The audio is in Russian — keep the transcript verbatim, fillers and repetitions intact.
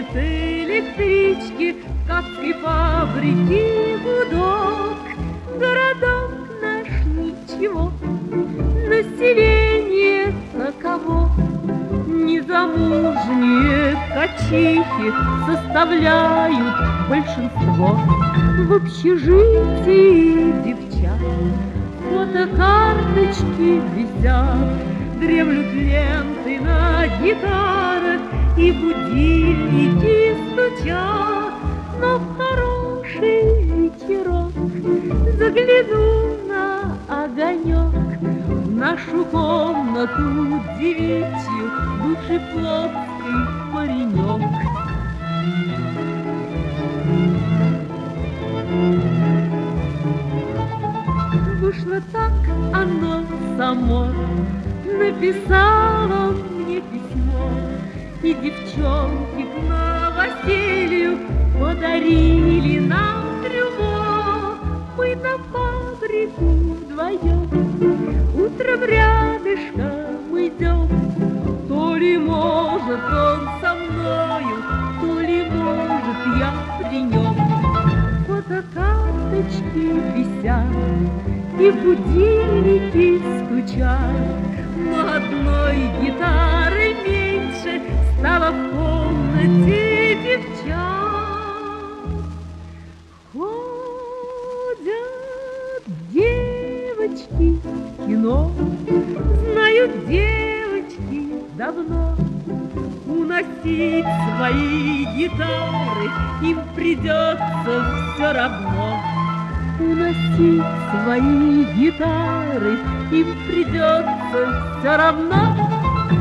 Звенит электрички в ткацкой фабрике гудок. Городок наш ничего, население таково. Незамужние ткачихи составляют большинство. В общежитии девчат фотокарточки висят, дремлют ленты на гитарах и будильники стучат. Но в хороший вечерок загляну на огонек в нашу комнату девичью, душеплотский паренек. Вышло так оно само, написала мне письмо, и девчонки к новоселью подарили нам трюмо. Мы на фабрику вдвоем утром рядышком идем. То ли может он со мною, то ли может я при нем. Фотокарточки висят и будильники стучат, но одной гитары меньше стало в комнате девчат. Ходят девочки в кино, знают девочки давно. Уносить свои гитары им придется все равно. Уносить свои гитары им придется все равно.